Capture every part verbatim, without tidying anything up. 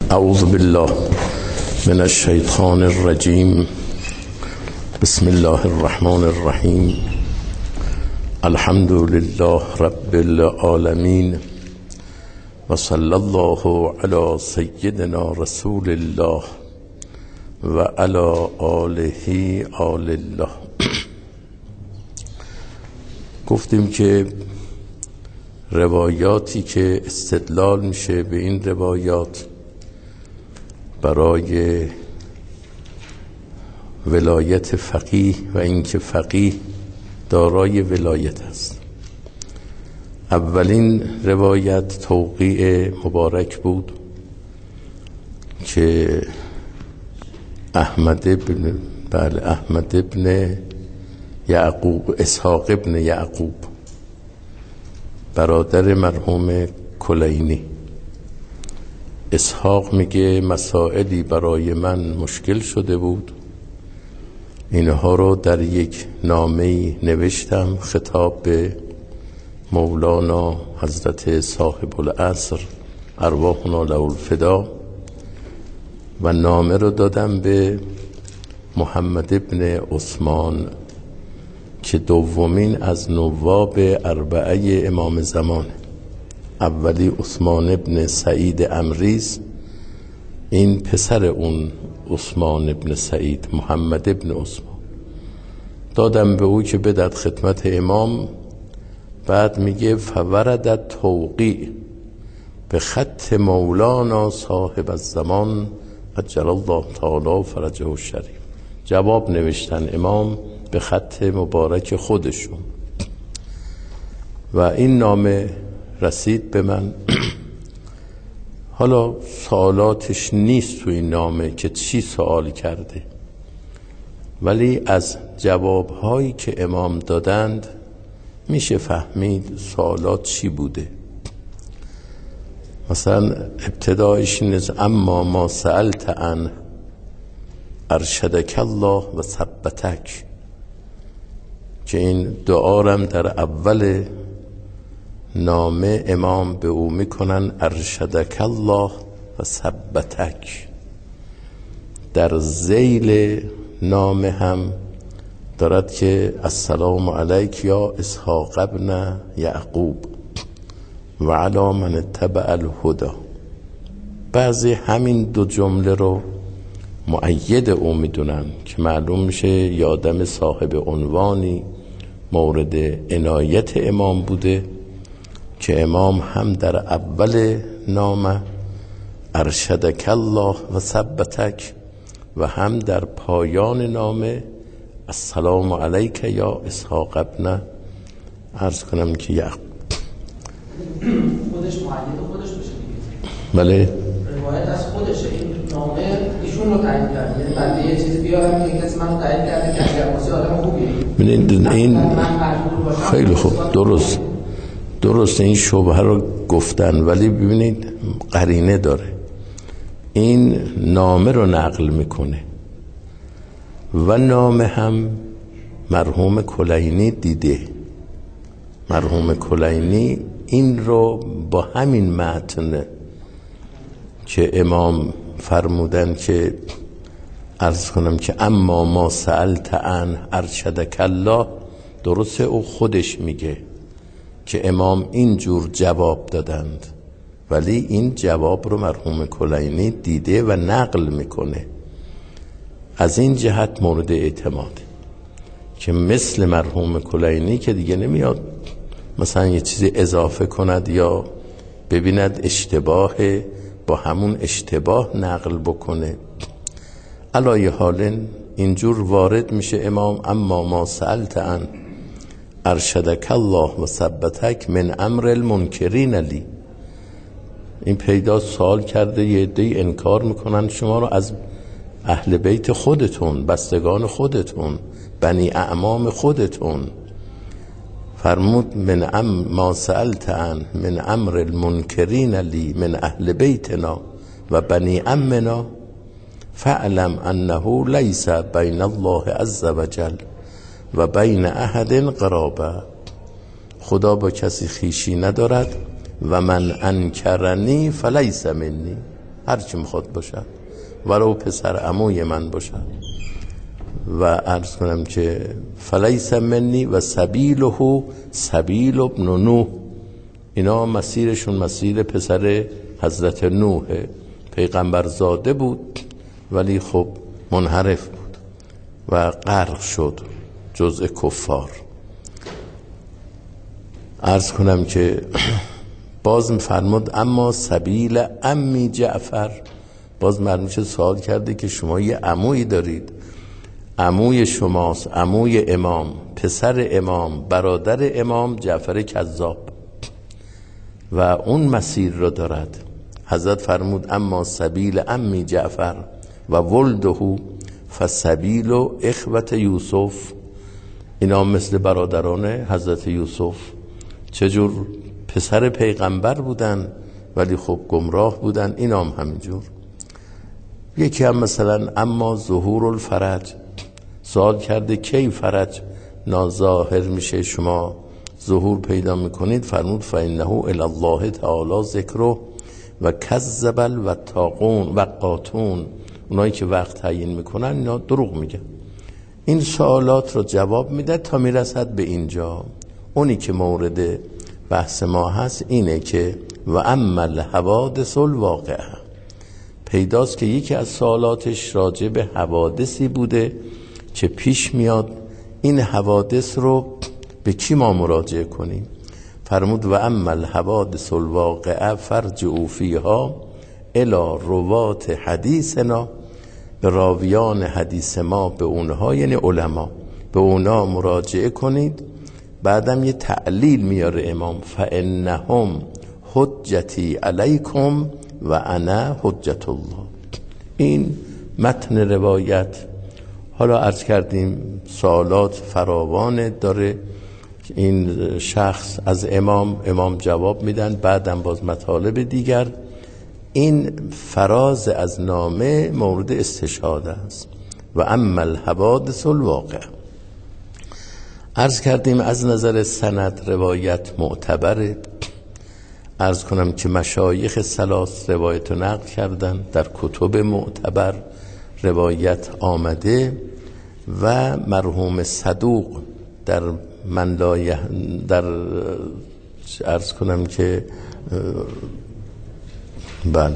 اعوذ بالله من الشیطان الرجیم. بسم الله الرحمن الرحیم. الحمد لله رب العالمین و صلی الله علی سیدنا رسول الله و علی آله آل الله. گفتیم که روایاتی که استدلال میشه به این روایات برای ولایت فقیه و اینکه فقیه دارای ولایت است. اولین روایت توقیع مبارک بود که احمد ابن بله احمد ابن یعقوب اسحاق ابن یعقوب برادر مرحوم کلینی. اسحاق میگه مسائلی برای من مشکل شده بود، اینها رو در یک نامه‌ای نوشتم خطاب به مولانا حضرت صاحب العصر ارواحنا له الفدا و نامه رو دادم به محمد ابن عثمان که دومین از نواب اربعه امام زمان. اولی عثمان ابن سعید امریز، این پسر اون عثمان ابن سعید محمد ابن عثمان. دادم به او که بدد خدمت امام. بعد میگه فوردت توقیع به خط مولانا صاحب الزمان عجل الله تعالی فرجه الشریف. جواب نوشتن امام به خط مبارک خودشون و این نامه رسید به من. حالا سوالاتش نیست تو این نامه که چی سوال کرده، ولی از جوابهایی که امام دادند میشه فهمید سوالات چی بوده. مثلا ابتدایش نیست اما ما سألت عن ارشدک الله و ثبتک، که این دعارم در اول نامه امام به او میکنن ارشدک الله و ثبتک. در ذیل نامه هم دارد که السلام علیک یا اسحاق ابن یعقوب و علی من اتبع الهدی. بعضی همین دو جمله رو مؤید او میدونن که معلوم میشه یادم صاحب عنوانی مورد عنایت امام بوده که امام هم در اول نامه ارشدک الله و ثبتک و هم در پایان نامه السلام علیک یا اسحاق ابن عرض کنم که یعقوب. خودش مؤید خودش بشه دیگه. بله روایت از خودشه. این نامه ایشون رو تعیین کرده، یعنی بعد یه چیزی بیارم که کسی منو تعیین کرده که اگر واسه آدم خوبیه. ببینید این خیلی خوب درست درست این شبهه رو گفتن، ولی ببینید قرینه داره. این نامه رو نقل میکنه و نامه هم مرحوم کلینی دیده. مرحوم کلینی این رو با همین متن که امام فرمودن که عرض کنم که اما ما سألت عن ارشدک الله، درسته او خودش میگه که امام اینجور جواب دادند، ولی این جواب رو مرحوم کلینی دیده و نقل میکنه. از این جهت مورد اعتماد که مثل مرحوم کلینی که دیگه نمیاد مثلا یه چیزی اضافه کند یا ببیند اشتباه با همون اشتباه نقل بکنه. علای حال اینجور وارد میشه امام اما ما سألت عن ارشدک الله و ثبتک من امر المنکرین لی. این پیدا سوال کرده یه عده انکار میکنن شما رو از اهل بیت خودتون، بستگان خودتون، بنی اعمام خودتون. فرمود من ام ما سألت عن من امر المنکرین لی من اهل بیتنا و بنی امنا فاعلم انه لیس بین الله عز وجل و بین احد قرابه. خدا با کسی خیشی ندارد و من انکرنی فلیس منی. هر چی میخواد باشد، ولو پسر عموی من باشد. و عرض کنم که فلیس منی و سبیله سبیل ابن نوح، اینا مسیرشون مسیر پسر حضرت نوح، پیغمبر زاده بود ولی خب منحرف بود و غرق شد جزء کفار. عرض کنم که باز فرمود اما سبیل امی جعفر، باز مرمیشه سوال کرده که شما یه عمویی دارید، عموی شماست، عموی امام، پسر امام، برادر امام جعفر کذاب و اون مسیر رو دارد. حضرت فرمود اما سبیل امی جعفر و ولده فسبیل اخوت یوسف، اینا مثل برادران حضرت یوسف، چجور پسر پیغمبر بودن ولی خب گمراه بودن، اینا هم همینجور. یکی هم مثلا اما ظهور الفرج، سوال کرده کی فرج ناظاهر میشه، شما ظهور پیدا میکنید؟ فرمود فانه الی الله تعالی ذکره و کذب الوتاقون و قاتون، اونایی که وقت تعیین میکنن اینا دروغ میگن. این سوالات رو جواب میده تا میرسد به اینجا. اونی که مورد بحث ما هست اینه که و اما الحوادث الواقعه، پیداست که یکی از سوالاتش راجع به حوادثی بوده که پیش میاد. این حوادث رو به کی ما مراجعه کنیم؟ فرمود و اما الحوادث الواقعه فرجعوا فیها الی روات حدیثنا، به راویان حدیث ما، به اونها یعنی علما، به اونها مراجعه کنید. بعدم یه تعلیل میاره امام فانهم حجتی علیکم و انا حجت الله. این متن روایت. حالا عرض کردیم سوالات فراوان داره این شخص از امام، امام جواب میدن، بعدم باز مطالب دیگر. این فراز از نامه مورد استشهاد است. و اما الحوادث الواقع، عرض کردیم از نظر سند روایت معتبره. عرض کنم که مشایخ ثلاث روایت رو نقل کردن، در کتب معتبر روایت آمده و مرحوم صدوق در من لایه در عرض کنم که بله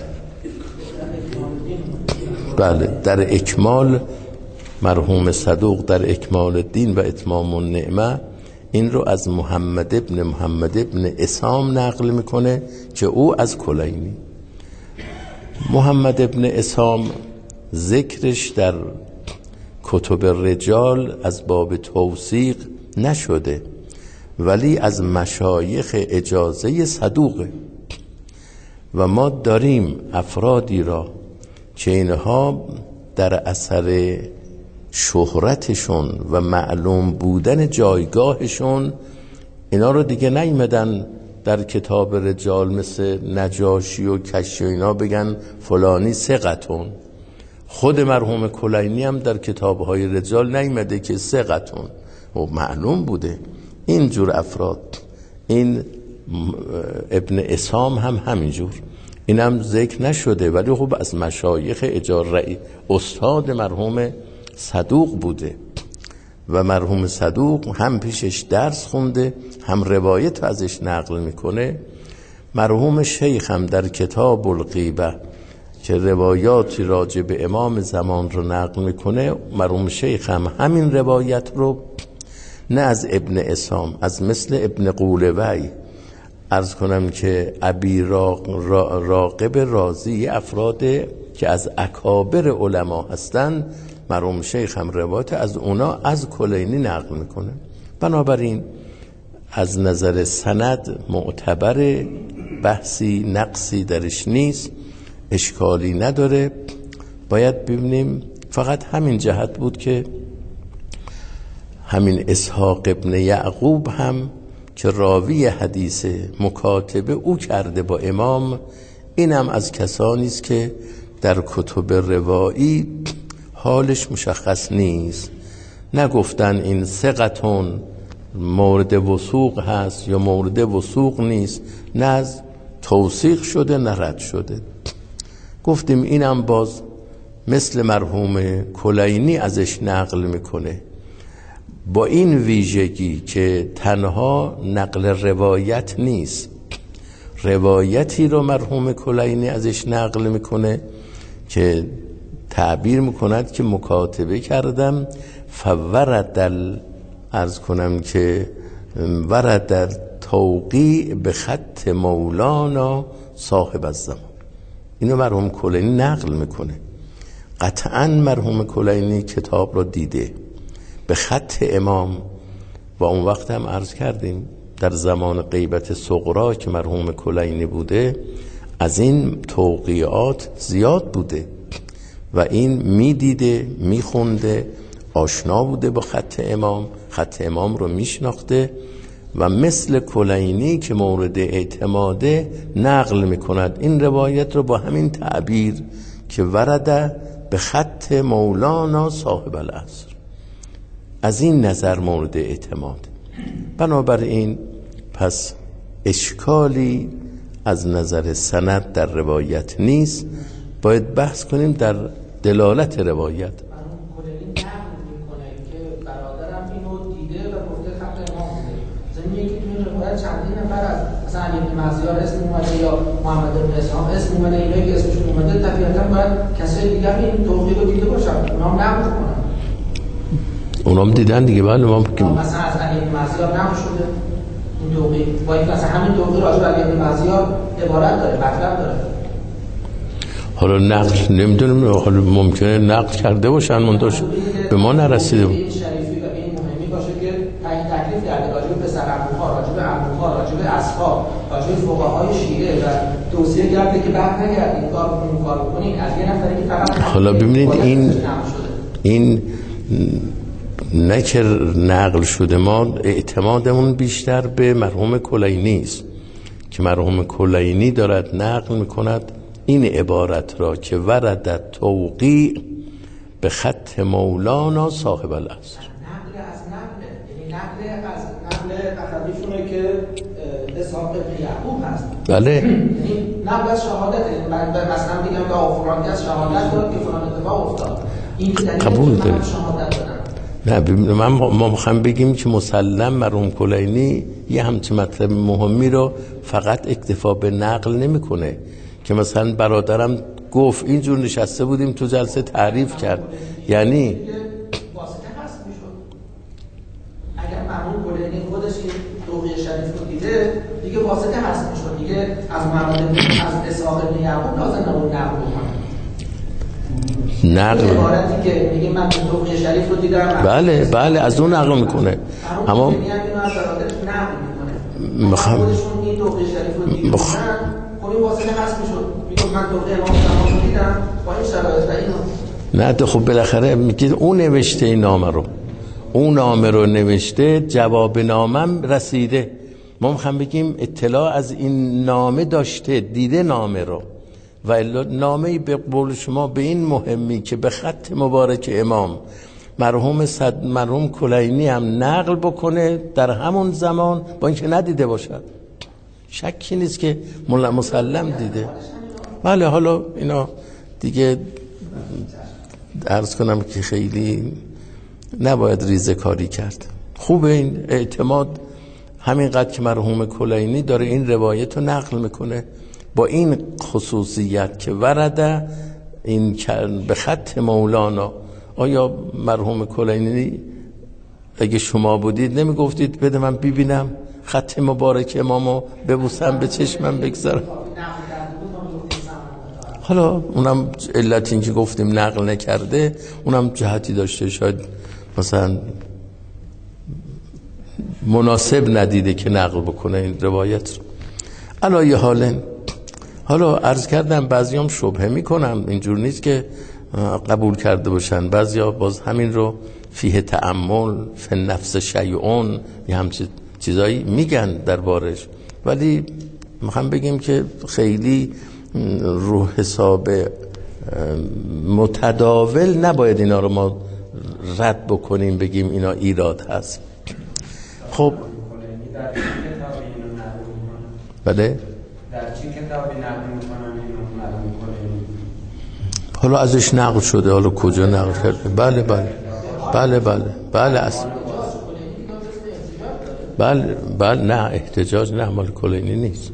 بله در اکمال، مرحوم صدوق در اکمال الدین و اتمام النعمه این رو از محمد ابن محمد ابن اسام نقل میکنه که او از کلینی. محمد ابن اسام ذکرش در کتب رجال از باب توثیق نشده، ولی از مشایخ اجازه صدوقه و ما داریم افرادی را که اینها در اثر شهرتشون و معلوم بودن جایگاهشون اینا رو دیگه نیمدن در کتاب رجال مثل نجاشی و کشی و اینا بگن فلانی ثقتون. خود مرحوم کلینی هم در کتاب‌های رجال نیمده که ثقتون، و معلوم بوده. اینجور افراد، این ابن اسام هم همینجور، این هم ذکر نشده ولی خب از مشایخ اجاره استاد مرحوم صدوق بوده و مرحوم صدوق هم پیشش درس خونده هم روایت ازش نقل میکنه. مرحوم شیخ هم در کتاب الغیبه که روایاتی راجع به امام زمان رو نقل میکنه، مرحوم شیخ هم همین روایت رو نه از ابن اسام، از مثل ابن قولوی، عرض کنم که ابی راقب رازی، افراد که از اکابر علما هستن، مرحوم شیخ هم روایت از اونا از کلینی نقل میکنه. بنابراین از نظر سند معتبر، بحثی نقصی درش نیست، اشکالی نداره. باید ببینیم فقط همین جهت بود که همین اسحاق ابن یعقوب هم که راوی حدیث مکاتبه او کرده با امام، اینم از کسانی است که در کتب روایی حالش مشخص نیست، نگفتن این ثقتون مورد وثوق هست یا مورد وثوق نیست، نه از توثیق شده نه رد شده. گفتیم اینم باز مثل مرحوم کلینی ازش نقل میکنه، با این ویژگی که تنها نقل روایت نیست، روایتی رو مرحوم کلینی ازش نقل میکنه که تعبیر میکند که مکاتبه کردم فورد عرض کنم که ورد در توقیع به خط مولانا صاحب الزمان. اینو مرحوم کلینی نقل میکنه. قطعا مرحوم کلینی کتاب رو دیده به خط امام، و اون وقت هم عرض کردیم در زمان غیبت صغرا که مرحوم کلینی بوده از این توقیعات زیاد بوده و این میدیده میخونده، آشنا بوده با خط امام، خط امام رو میشناخته و مثل کلینی که مورد اعتماده نقل میکند این روایت رو با همین تعبیر که ورده به خط مولانا صاحب العصر. از این نظر مورد اعتماد. بنابراین پس اشکالی از نظر سند در روایت نیست، باید بحث کنیم در دلالت روایت. چندین نفر از مثلا علی بن مزیار اسم اومده یا محمد بن اسحاق اسم اومده، اینایی که اسمشون اومده طبیعتا باید کسای دیگه این توقیع رو دیده باشن، اونا هم نقل کنن. اونا هم دیدن دیگه. بله ما مثلا از علی بن مزیار نقل شده این توقیع، با اینکه مثلا همین توقیع راجع به علی بن مزیار عبارت داره، مطلب داره. حالا نقل نمیدونم، حالا ممکنه نقل کرده باشن منتاش به ما نرسیده. این شریفی و این مهمی باشه که این تکلیف کرده راجع به پسر عموها، راجع به عموها، راجع به اصحاب، راجع به فقهای شیعه و توصیه کرده که بعد نگردید این کار کنید، این کار کنید از یه نفری که فقط. حالا ببینید این این نه که نقل شده، ما اعتمادمون بیشتر به مرحوم کلینی است که مرحوم کلینی دارد نقل میکند این عبارت را که ورد توقیع به خط مولانا صاحب العصر. نقل از نقل، یعنی نقل از نقل اخویشونه که اسحاق بن یعقوب هست. بله. یعنی نقل از شهادت، مثلا میگم که فلان کس شهادت داد که فلان اتفاق افتاد. این قبول داره. شهادت دادن. نه من ما میخوام بگیم که مسلم مرحوم کلینی یه همچین مطلب مهمی رو فقط اکتفا به نقل نمیکنه که مثلا برادرم گفت اینجور نشسته بودیم تو جلسه تعریف کرد، یعنی واسطه هست میشد. اگر مرحوم کلینی خودش این توقیع شریف رو دیده دیگه واسطه هست میشد، دیگه از محمد از اسحاق بن یعقوب لازم نبود نقل کنه. نقل عبارتی که میگه من توقیع شریف رو دیدم، بله بله از اون نقل میکنه، اما میگه اینو از برادرش نقل میکنه. میخوام خودشون این توقیع شریف رو دیدن، خب این واسطه هست میشد. میگه من توقیع امام زمان رو دیدم با این شرایط و اینو. نه خب بالاخره میگه اون نوشته این نامه رو، اون نامه رو نوشته، جواب نامم رسیده. ما میخوام بگیم اطلاع از این نامه داشته، دیده نامه رو، و نامه به قول شما به این مهمی که به خط مبارک امام مرحوم صد مرحوم کلینی هم نقل بکنه در همون زمان با اینکه ندیده باشد. شکی نیست که مسلم دیده. بله حالا اینا دیگه عرض کنم که خیلی نباید ریزه کاری کرد. خوبه این اعتماد همینقدر که مرحوم کلینی داره این روایت رو نقل میکنه با این خصوصیت که ورده این به خط مولانا. آیا مرحوم کلینی اگه شما بودید نمیگفتید بده من ببینم خط مبارک امامو ببوسم به چشمم بگذارم؟ حالا اونم علت این که گفتیم نقل نکرده اونم جهتی داشته، شاید مثلا مناسب ندیده که نقل بکنه این روایت رو. علایه حالن حالا عرض کردم بعضیام شبهه میکنم، اینجور نیست که قبول کرده باشن، بعضیا باز همین رو فیه تأمل فی نفس شیعون یه همچین چیزایی میگن دربارش، ولی میخوام بگیم که خیلی رو حساب متداول نباید اینا رو ما رد بکنیم بگیم اینا ایراد هست. خب بله در چه کتابی نقل میکنن اینو معلوم کنیم؟ حالا ازش نقل شده، حالا کجا نقل کرده؟ بله بله بله بله بله اصلا بله بله نه احتجاج نه مال کلینی نیست،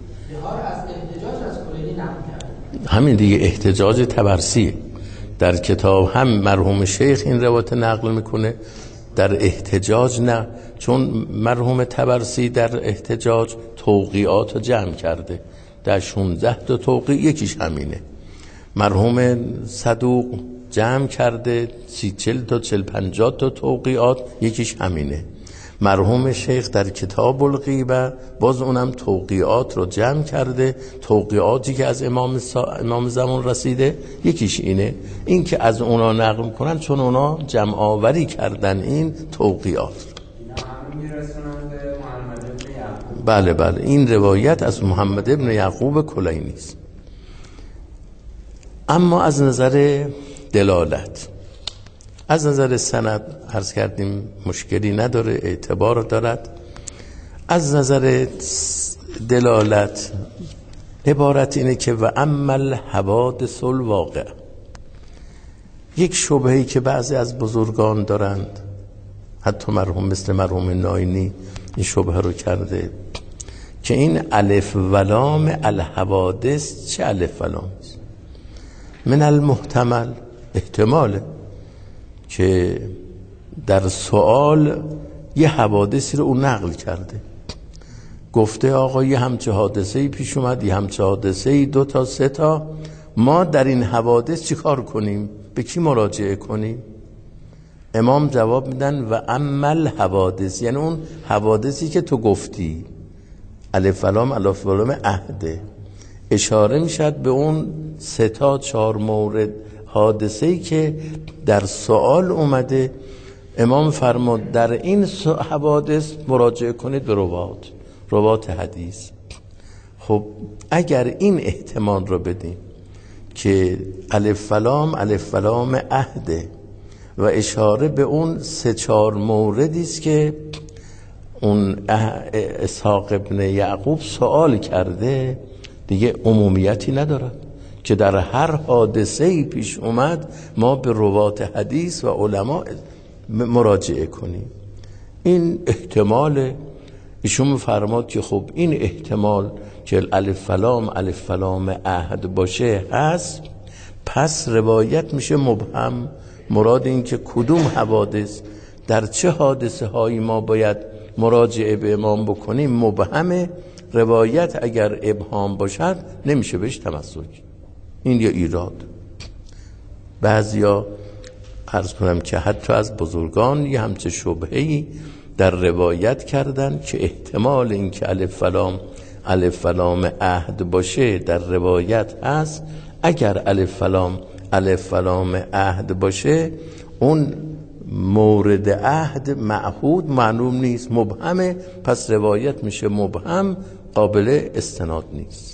همین دیگه احتجاج طبرسی در کتاب هم مرحوم شیخ این روایت نقل میکنه، در احتجاج نه، چون مرحوم طبرسی در احتجاج توقیعات جمع کرده، در شانزده تا توقیع یکیش همینه. مرحوم صدوق جمع کرده سی چل تا چل پنجاه تا توقیعات، یکیش همینه. مرحوم شیخ در کتاب الغیبه باز اونم توقیعات رو جمع کرده، توقیعاتی که از امام, سا... امام زمان رسیده یکیش اینه. این که از اونا نقل میکنن چون اونا جمع آوری کردن این توقیعات. بله بله این روایت از محمد ابن یعقوب کلینی است. اما از نظر دلالت، از نظر سند عرض کردیم مشکلی نداره، اعتبار دارد. از نظر دلالت عبارت اینه که و عمل حوادث الواقع، یک شبهه‌ای که بعضی از بزرگان دارند، حتی مرحوم مثل مرحوم ناینی این شبهه رو کرده که این الف ولام الحوادث چه الف ولام است؟ من المحتمل، احتماله که در سوال یه حوادثی رو اون نقل کرده، گفته آقا یه همچه حادثه‌ای پیش اومد، یه همچه حادثه‌ای دو تا سه تا، ما در این حوادث چی کار کنیم؟ به کی مراجعه کنیم؟ امام جواب میدن و عمل حوادث، یعنی اون حوادثی که تو گفتی الف لام الف لام عهده، اشاره میشد به اون سه تا چهار مورد حادثه‌ای که در سوال اومده. امام فرمود در این حوادث مراجعه کنید به روات روات حدیث. خب اگر این احتمال رو بدیم که الف لام الف لام عهده و اشاره به اون سه چهار موردی است که اون اسحاق ابن یعقوب سوال کرده، دیگه عمومیتی ندارد که در هر حادثه‌ای پیش اومد ما به روات حدیث و علما مراجعه کنیم. این احتمال ایشون فرماد که خب این احتمال که الف لام الف لام عهد باشه هست، پس روایت میشه مبهم. مراد این که کدوم حوادث در چه حادثه هایی ما باید مراجعه به امام بکنیم مبهمه. روایت اگر ابهام باشد نمیشه بهش تمسک. این یه ایراد. بعضیا عرض کنم که حتی از بزرگان یه همچه شبهه‌ای در روایت کردن که احتمال این که الف لام الف لام عهد باشه در روایت هست. اگر الف لام الف لام عهد باشه اون مورد عهد معهود معلوم نیست، مبهمه، پس روایت میشه مبهم، قابل استناد نیست.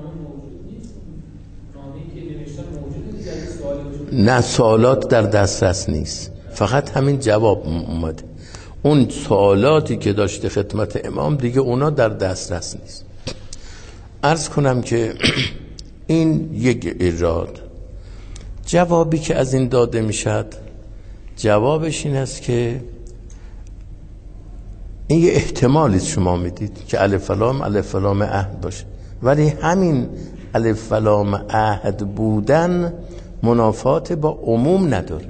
نه سوالات در دسترس نیست، فقط همین جواب اومده. اون سوالاتی که داشته خدمت امام دیگه اونا در دسترس نیست. عرض کنم که این یک ایراد. جوابی که از این داده میشد، جوابش این است که این یه احتمالی شما میدید که الف لام الف لام عهد باشه، ولی همین الف لام عهد بودن منافات با عموم نداره.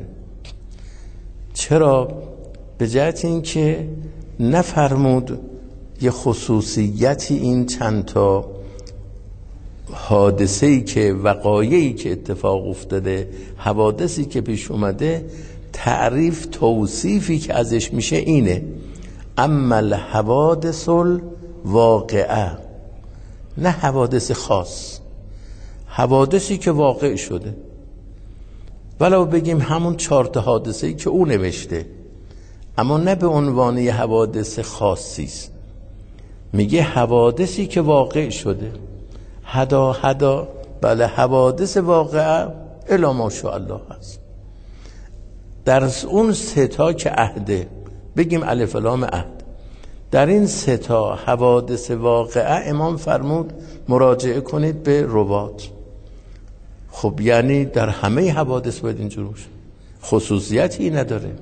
چرا؟ به جهت این که نفرمود یه خصوصیتی این چند تا حادثه‌ای که وقایعی که اتفاق افتاده، حوادثی که پیش اومده، تعریف توصیفی که ازش میشه اینه اما الحوادث الواقعه، نه حوادث خاص، حوادثی که واقع شده. ولو بگیم همون چهار تا حادثه‌ای که او نوشته، اما نه به عنوان یه حوادث خاصی است، میگه حوادثی که واقع شده. هدا هدا بله حوادث واقعه الی ماشاءالله هست. در اون سه تا که عهده، بگیم الف لام عهد، در این سه تا حوادث واقعه امام فرمود مراجعه کنید به روات. خب یعنی در همه حوادث باید اینجور باشه. خصوصیتی نداره.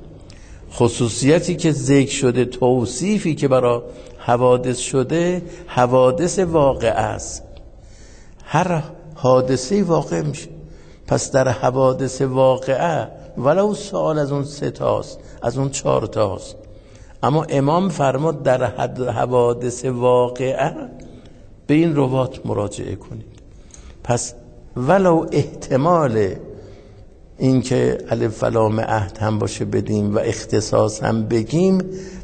خصوصیتی که ذکر شده، توصیفی که برای حوادث شده، حوادث واقع است. هر حادثه واقع میشه. پس در حوادث واقعه ولو سوال از اون سه تاست، از اون چهار تاست، اما امام فرمود در حوادث واقعه به این روات مراجعه کنید. پس ولو احتمال این که الف لام عهد هم باشه بدیم و اختصاص هم بگیم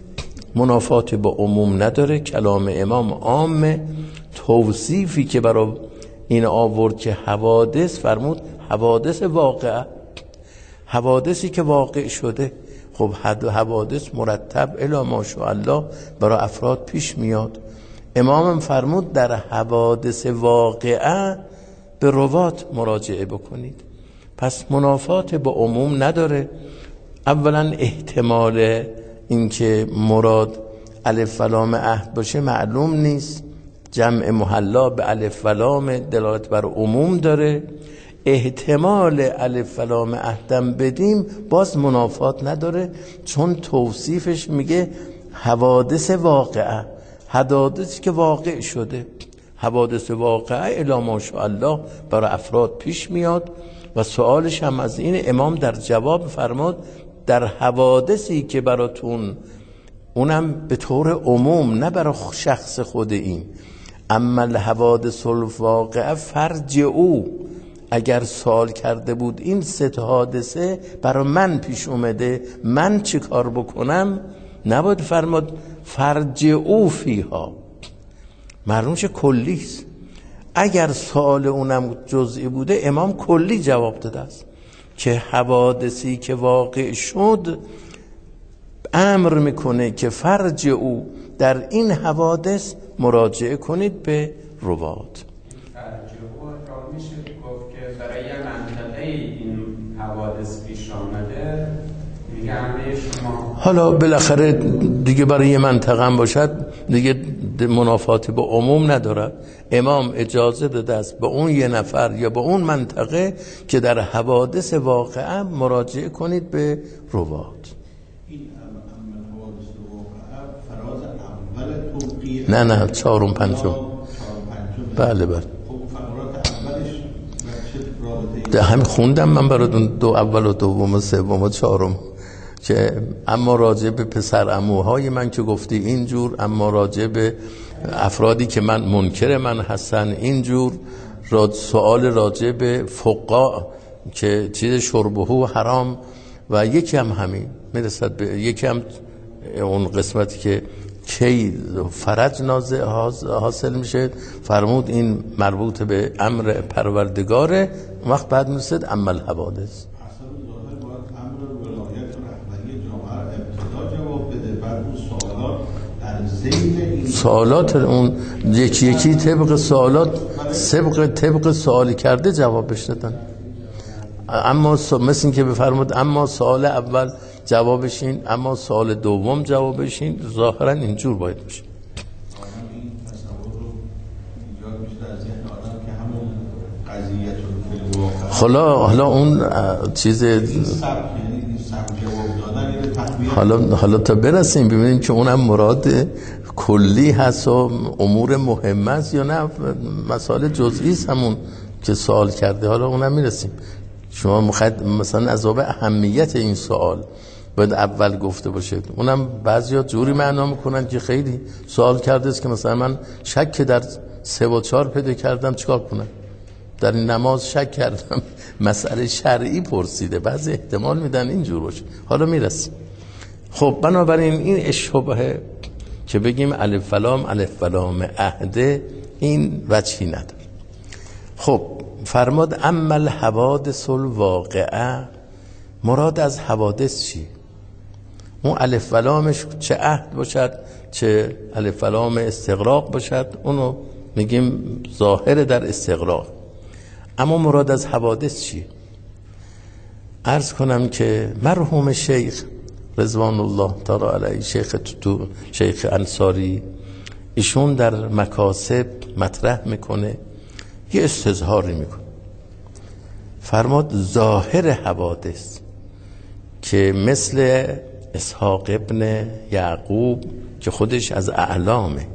منافات با عموم نداره. کلام امام عامه. توصیفی که برای این آورد که حوادث، فرمود حوادث واقعه، حوادثی که واقع شده. خب حوادث مرتب الی ماشاءالله برای افراد پیش میاد. امام فرمود در حوادث واقعه به روات مراجعه بکنید. پس منافات با عموم نداره. اولا احتمال اینکه مراد الف و لام عهد باشه معلوم نیست. جمع محلا به الف و لام دلالت بر عموم داره. احتمال الف و لام عهدم بدیم باز منافات نداره، چون توصیفش میگه حوادث واقعه، حوادثی که واقع شده. حوادث واقعه الی ماشاءالله برای افراد پیش میاد. و سوالش هم از این امام در جواب فرمود در حوادثی که براتون، اونم به طور عموم نه برای شخص خود این، اما الحوادث الواقعه فرج او، اگر سوال کرده بود این سه تا حادثه برای من پیش اومده، من چه کار بکنم، نباید فرمود فرج او فیها، معلومش کلیست. اگر سوال اونم جزئی بوده امام کلی جواب داده است که حوادثی که واقع شد امر میکنه که فرج او در این حوادث مراجعه کنید به روات. فرج او را میشه گفت که برای یه منطقه این حوادث پیش آمده، میگه همه شما حالا بالاخره دیگه برای یه منطقه هم باشد دیگه منافات با عموم ندارد. امام اجازه داده است به اون یه نفر یا به اون منطقه که در حوادث واقعه مراجعه کنید به روات. این حوادث واقعه فراز اول توقیه، نه نه چهارم پنجم. بله بله. خب فقرات اولش چه رابطه‌ای؟ ده همین خوندم من براتون دو اول و دوم و سوم و چهارم، که اما راجع به پسر عموهای من که گفتی اینجور، اما راجع به افرادی که من منکر من هستن اینجور، سوال راجع به فقا که چیز شربهو حرام، و یکی هم همین میرسد به یکی هم اون قسمتی که کی فرج نازل حاصل میشه، فرمود این مربوط به امر پروردگاره. وقت بعد میرسد عمل حوادث. سوالات اون یکی یکی طبق سوالات سبق طبق سوالی کرده جوابش دادن. اما مثل این که بفرمود اما سوال اول جوابش این، اما سوال دوم جوابش این، ظاهرا اینجور باید باشه. حالا حالا اون چیز حالا حالا تا برسیم ببینیم که اونم مراد کلی هست و امور مهمه است یا نه مسائل جزئی است همون که سوال کرده. حالا اونم میرسیم. شما مخد... مثلا از باب اهمیت این سوال باید اول گفته باشید. اونم بعضیا جوری معنا میکنن که خیلی سوال کرده است که مثلا من شک در سه و چهار پیدا کردم، چیکار کنم؟ در این نماز شک کردم، مسئله شرعی پرسیده، بعضی احتمال میدن اینجور باشه. حالا میرسیم. خب بنابراین این شبهه که بگیم الف و لام الف و لام عهده این وجهی نداره. خب فرماد اما الحوادث الواقعه، مراد از حوادث چی؟ اون الف و لامش چه عهد باشد چه الف و لام استغراق باشد، اونو میگیم ظاهر در استغراق. اما مراد از حوادث چی؟ عرض کنم که مرحوم شیخ رضوان الله تعالی علیه، شیخ تو شیخ انصاری، ایشون در مکاسب مطرح میکنه، یه استظهاری میکنه. فرمود ظاهر حوادث که مثل اسحاق ابن یعقوب که خودش از اعلامه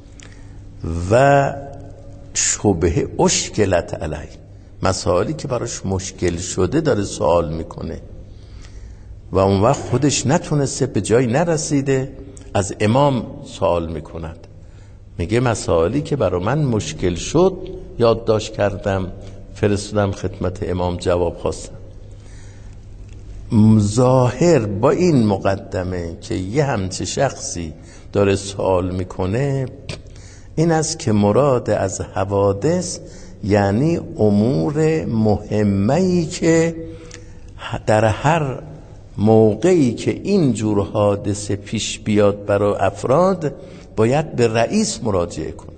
و شبهه اشکلت علی، مسائلی که براش مشکل شده داره سوال میکنه و اون وقت خودش نتونسته به جای نرسیده از امام سوال میکند. میگه مسائلی که برای من مشکل شد یادداشت کردم فرستادم خدمت امام جواب خواستم. ظاهر با این مقدمه که یه همچه شخصی داره سوال میکنه این است که مراد از حوادث یعنی امور مهمه‌ای که در هر موقعی که این جور حادثه پیش بیاد برای افراد باید به رئیس مراجعه کنن،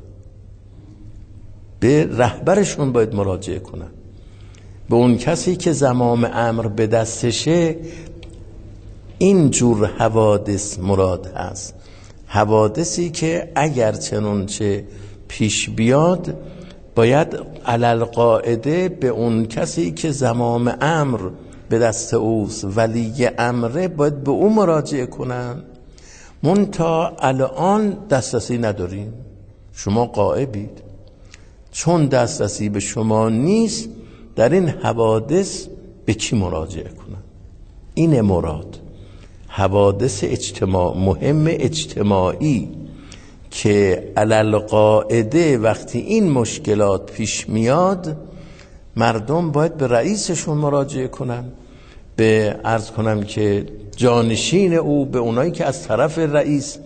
به رهبرشون باید مراجعه کنن، به اون کسی که زمام امر به دستشه. این جور حوادث مراد هست، حوادثی که اگر چنانچه پیش بیاد باید علل قاعده به اون کسی که زمام امر به دست اوست، ولی امره، باید به او مراجعه کنن. منتها الان دسترسی نداریم، شما غائبید، چون دسترسی به شما نیست در این حوادث به کی مراجعه کنن؟ این مراد حوادث اجتماع مهم اجتماعی که علل قاعده وقتی این مشکلات پیش میاد مردم باید به رئیسشون مراجعه کنن، به عرض کنم که جانشین او، به اونایی که از طرف رئیس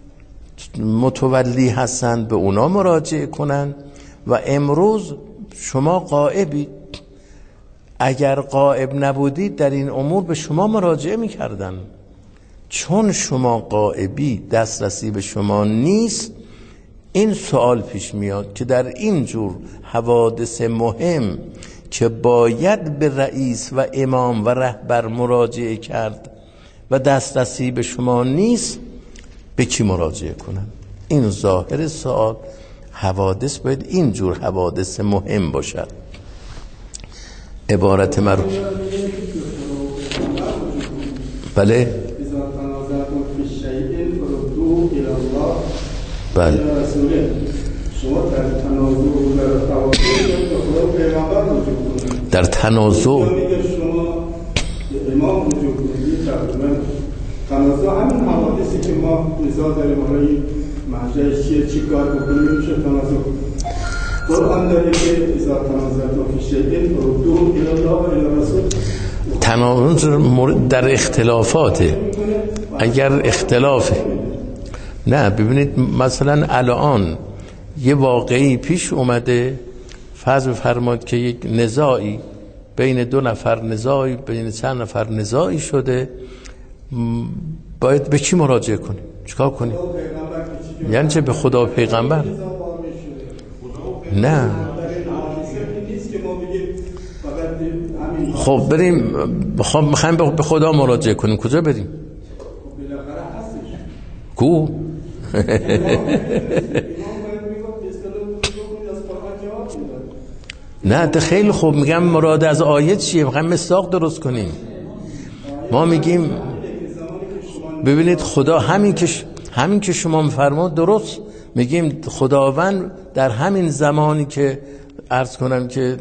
متولی هستن به اونا مراجعه کنن. و امروز شما غائبید، اگر غائب نبودید در این امور به شما مراجعه میکردن، چون شما غائبی دسترسی به شما نیست. این سوال پیش میاد که در این جور حوادث مهم که باید به رئیس و امام و رهبر مراجعه کرد و دسترسی به شما نیست، به کی مراجعه کنن؟ این ظاهر سوال. حوادث باید این جور حوادث مهم باشد. عبارت مرو بله بله در تنازع تنازع همین حوادثی که ما نزاع داریم برای مرجع چیه چی کار بکنیم میشه تنازع. قرآن داره که اذا تنازعتم فی شیء فردوه الی الله و الی الرسول. تنازع در اختلافاته. اگر اختلافه نه، ببینید مثلا الان یه واقعی پیش اومده، فرض بفرمایید که یک نزاعی بین دو نفر نزاعی بین چند نفر نزاعی شده، باید به کی مراجعه کنیم؟ چیکار کنیم؟ یعنی چه به خدا و پیغمبر؟ نه. خب بریم، خب میخوایم به خدا مراجعه کنیم، کجا بریم؟ کو؟ نه ده خیلی خوب، میگم مراد از آیه چیه؟ میخوایم مصداق درست کنیم. ما میگیم ببینید خدا همین که همین که شما میفرمایید درست، میگیم خداوند در همین زمانی که عرض کنم که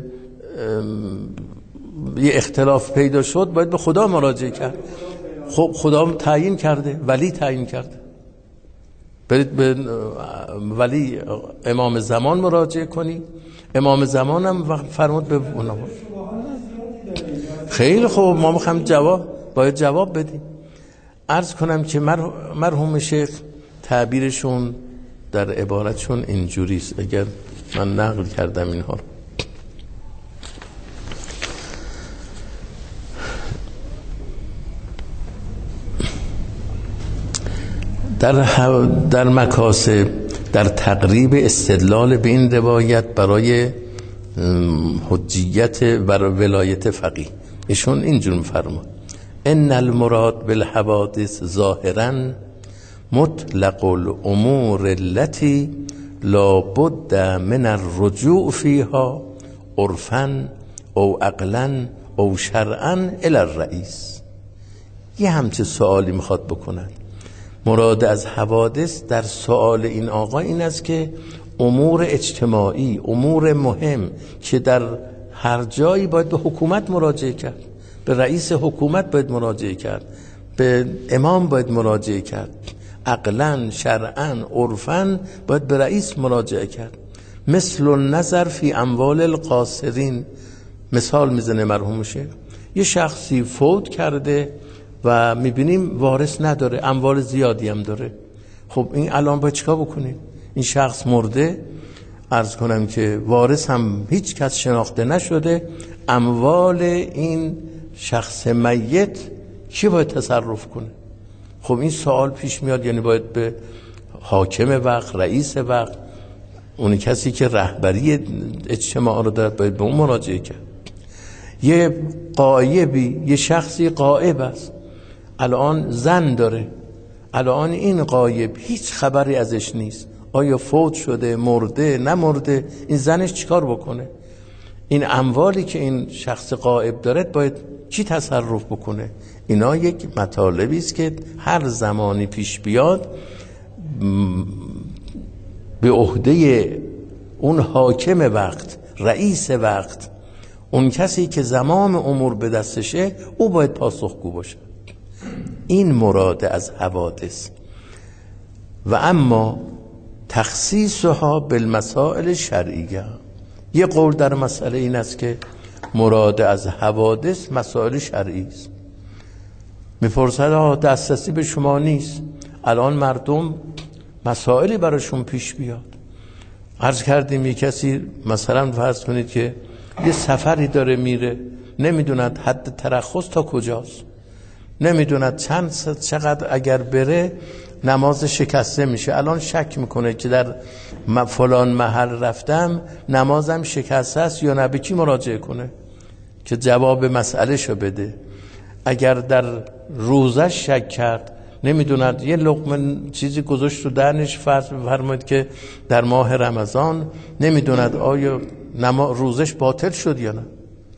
یه اختلاف پیدا شد باید به خدا مراجعه کرد. خب خدا تعیین کرده، ولی تعیین کرده، برید به ولی امام زمان مراجعه کنی. امام زمان هم فرمود به اونا. خیلی خوب، ما میخوایم جواب باید جواب بدیم. عرض کنم که مرحوم شیخ تعبیرشون در عبارتشون اینجوریست، اگر من نقل کردم اینها رو. در در مکاسب در تقریب استدلال به این روایت برای حجیت و ولایت فقیه ایشون اینجور می‌فرماد: ان المراد بالحوادث ظاهرا مطلق الامور التي لا بد من الرجوع فيها عرفا او عقلا او شرعا الی الرئیس. یه همچه سوالی میخواد بکنن. مراد از حوادث در سوال این آقا این است که امور اجتماعی، امور مهم که در هر جایی باید به حکومت مراجعه کرد، به رئیس حکومت باید مراجعه کرد، به امام باید مراجعه کرد، عقلاً، شرعاً، عرفاً باید به رئیس مراجعه کرد. مثل النظر فی اموال القاصرین، مثال میزنه مرحوم شیخ. یه شخصی فوت کرده و میبینیم وارث نداره، اموال زیادی هم داره. خب این الان باید چیکار بکنیم؟ این شخص مرده، عرض کنم که وارث هم هیچ کس شناخته نشده، اموال این شخص میت کی باید تصرف کنه؟ خب این سوال پیش میاد، یعنی باید به حاکم وقت، رئیس وقت، اون کسی که رهبری اجتماع رو دارد باید به اون مراجعه کرد. یه غایبی، یه شخصی غایب است، الان زن داره، الان این غایب هیچ خبری ازش نیست، آیا فوت شده، مرده، نمرده، این زنش چیکار بکنه؟ این اموالی که این شخص غایب دارد باید چی تصرف بکنه؟ اینا یک مطالبی است که هر زمانی پیش بیاد به عهده اون حاکم وقت، رئیس وقت، اون کسی که زمام امور به دستشه، او باید پاسخگو باشه. این مراد از حوادث. و اما تخصیصها بالمسائل شرعیه، یه قول در مسئله این است که مراد از حوادث مسائل شرعی است. میپرسد آه دسترسی به شما نیست، الان مردم مسائلی براشون پیش بیاد. عرض کردیم یک کسی مثلا فرض کنید که یه سفری داره میره، نمیدوند حد ترخص تا کجاست، نمیدوند چند چقدر اگر بره نماز شکسته میشه. الان شک میکنه که در فلان محل رفتم نمازم شکسته است یا نه، به کی مراجعه کنه که جواب مسئله شو بده؟ اگر در روزش شک کرد، نمیدوند یه لقمه چیزی گذاشت تو دهنش، فرض بفرمایید که در ماه رمضان، نمیدوند آیا نما روزش باطل شد یا نه،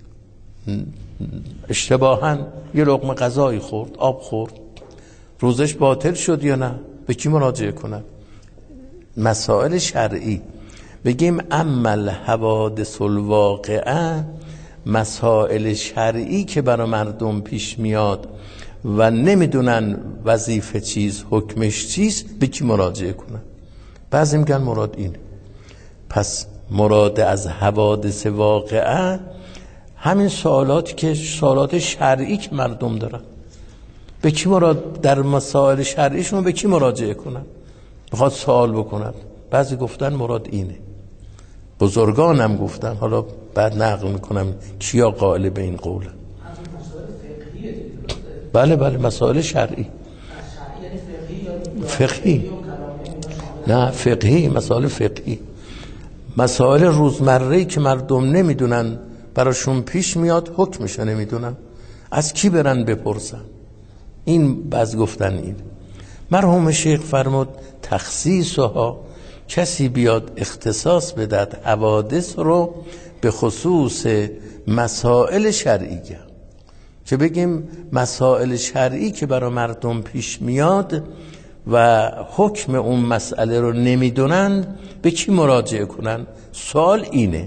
اشتباهاً یه لقمه غذایی خورد، آب خورد، روزش باطل شد یا نه، به کی مراجعه کنه؟ مسائل شرعی. بگیم اما الحوادث الواقعه، مسائل شرعی که برای مردم پیش میاد و نمیدونن وظیفه چیز، حکمش چیز، به کی مراجعه کنن؟ بعضی میگن مراد اینه. پس مراد از حوادث واقعه همین سوالاتی که سوالات شرعی که مردم دارن، به کی مراد در مسائل شرعیشون به کی مراجعه کنن؟ بخواد سوال بکنن. بعضی گفتن مراد اینه، بزرگان هم گفتن، حالا بعد نقل میکنم کیا قائل به این قول. بله بله مسائل شرعی. فقهی نه فقهی، مسائل فقهی، مسائل روزمره‌ای که مردم نمیدونن، براشون پیش میاد، حکمش نمیدونن، از کی برن بپرسن؟ این بعض گفتن این. مرحوم شیخ فرمود تخصیصها، کسی بیاد اختصاص بدهد حوادث رو به خصوص مسائل شرعیه، که بگیم مسائل شرعی که برای مردم پیش میاد و حکم اون مسئله رو نمیدونن، به کی مراجعه کنن؟ سوال اینه.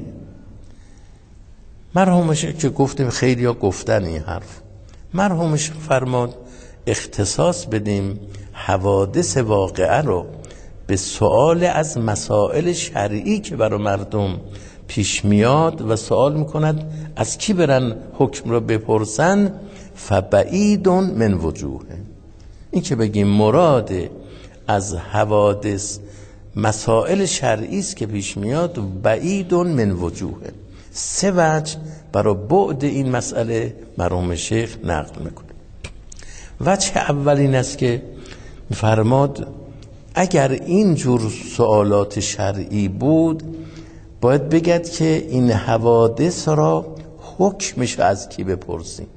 مرحوم شیخ که گفتیم خیلی ها گفتن این حرف، مرحوم شیخ فرمود اختصاص بدیم حوادث واقعه رو به سوال از مسائل شرعی که برای مردم پیش میاد و سوال میکند از کی برن حکم رو بپرسن. فبعید من وجوه، این که بگیم مراد از حوادث مسائل شرعی است که پیش میاد، بعید من وجوه، سه وجه برای بعد این مسئله مرحوم شیخ نقل میکنه. وجه اول این است که فرماد اگر این جور سوالات شرعی بود، باید بگد که این حوادث را حکمش از کی بپرسیم،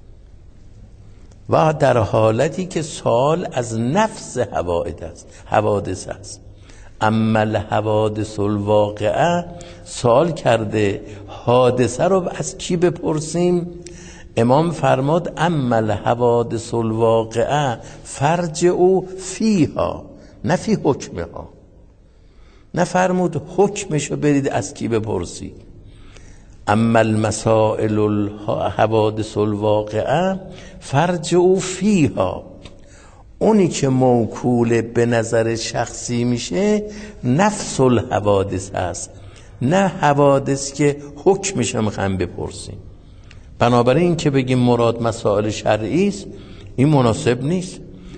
و در حالتی که سوال از نفس حوادث است حوادث است. اما الحوادث الواقعه، سوال کرده حادثه رو از کی بپرسیم؟ امام فرماد اما الحوادث الواقعه فرجعوا فیها، نه فی حکمها. نفرمود حکمشو برید از کی بپرسید. اما المسائل الحوادث الواقعه فرجعوا فیها، اونی که موکول به نظر شخصی میشه نفس الحوادث هست، نه حوادث که حکمش هم میخوایم بپرسیم. بنابراین این که بگیم مراد مسائل شرعی است، این مناسب نیست.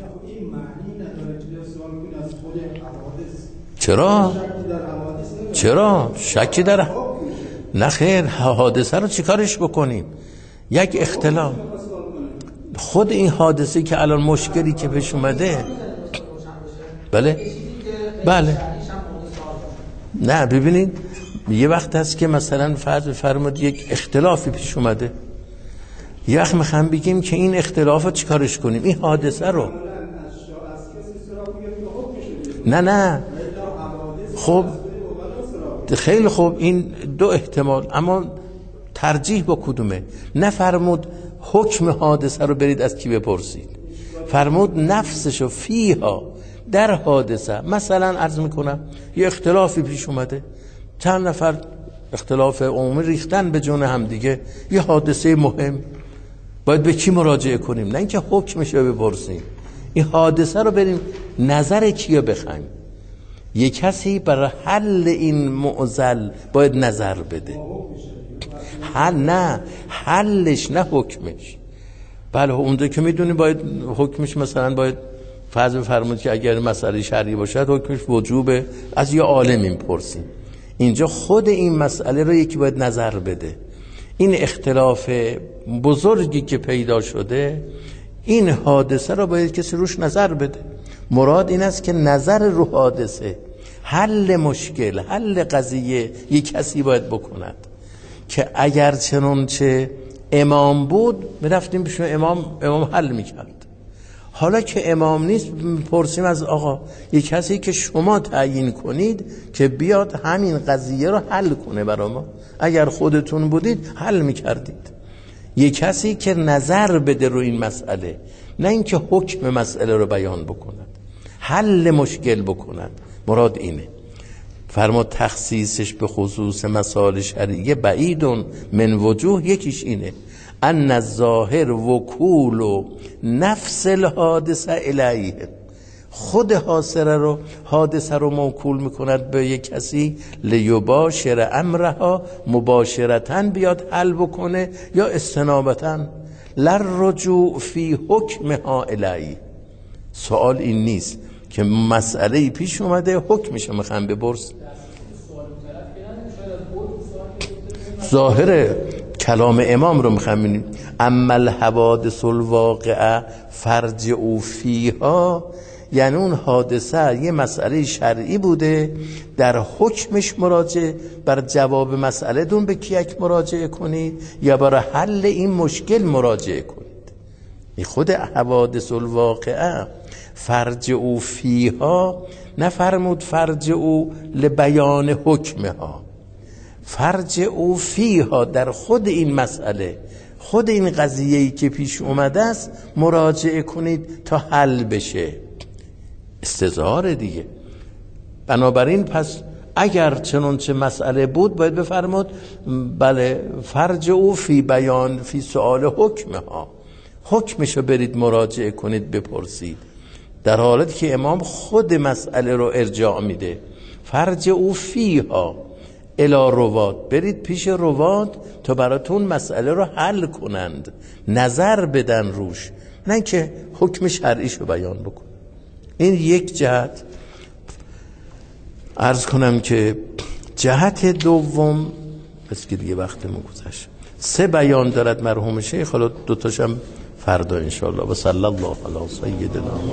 چرا؟ چرا؟ شکی در نه خیر، حادثه رو چیکارش بکنیم؟ یک اختلاف خود این حادثه که الان مشکلی که پیش اومده، بله بله نه ببینید یه وقت هست که مثلا فرض فرمود یک اختلافی پیش اومده، یه وقت میخوام بگیم که این اختلاف رو چیکارش کنیم، این حادثه رو. نه نه خب خیلی خوب، این دو احتمال، اما ترجیح با کدومه؟ نفرمود حکم حادثه رو برید از کی بپرسید، فرمود نفسشو فیها، در حادثه. مثلا عرض میکنم یه اختلافی پیش اومده، چند نفر اختلاف عمومی ریختن به جون هم دیگه، یه حادثه مهم، باید به کی مراجعه کنیم؟ نه اینکه حکمش رو بپرسیم، این حادثه رو بریم نظر کیو بخوایم. یه کسی برای حل این معضل باید نظر بده، حل نه حلش نه حکمش. بله اونجا که میدونی باید حکمش مثلا باید فرض بفرمایید که اگر مسئله شرعی باشد حکمش وجوبه، از یه عالم میپرسیم. اینجا خود این مسئله رو یکی باید نظر بده. این اختلاف بزرگی که پیدا شده، این حادثه رو باید کسی روش نظر بده. مراد این است که نظر رو حادثه، حل مشکل، حل قضیه یک کسی باید بکند. که اگر چنانچه امام بود میرفتیم پیش امام، امام حل میکرد. حالا که امام نیست پرسیم از آقا یک کسی که شما تعیین کنید که بیاد همین قضیه رو حل کنه برای ما. اگر خودتون بودید حل میکردید. یک کسی که نظر بده رو این مسئله، نه اینکه حکم مسئله رو بیان بکند، حل مشکل بکند. مراد اینه. فرمود تخصیصش به خصوص مسائل شرعیه بعیدون من وجوه، یکیش اینه ان الظاهر وکول و نفس الحادثه الیه، خود حادثه رو حادثه رو موکول میکند به یک کسی لیباشر امرها، مباشرتاً بیاد حل بکنه یا استنابتاً، للرجوع فی حکمها الیه. سوال این نیست که مسئله پیش اومده حکمش رو میخوام بپرس. ظاهر کلام امام رو میخوام ببینیم. اما الحوادث الواقعه فرجعوا فیها، یعنی اون حادثه یه مسئله شرعی بوده، در حکمش مراجعه، بر جواب مسئله دون به کیک مراجعه کنید یا برای حل این مشکل مراجعه کنید. این خود حوادث الواقعه فرجعوا فیها، نفرمود فرجعوا لبیان حکمها، فرجعوا فیها، در خود این مسئله، خود این قضیه‌ای که پیش اومده است مراجعه کنید تا حل بشه. استظهار دیگه. بنابراین پس اگر چنانچه مسئله بود باید بفرمود بله فرجعوا فی بیان فی سؤال حکمها، حکمشو برید مراجعه کنید بپرسید. در حالتی که امام خود مسئله رو ارجاع میده، فرجعوا فیها الی رواد، برید پیش رواد تا براتون مسئله رو حل کنند، نظر بدن روش، نه که حکم شرعیشو بیان بکن. این یک جهت. عرض کنم که جهت دوم، پس که دیگه وقتمون گذشت، سه بیان دارد مرحوم شیخ، حالا دوتاشم فردا انشاءالله. و صلی الله علی سیدنا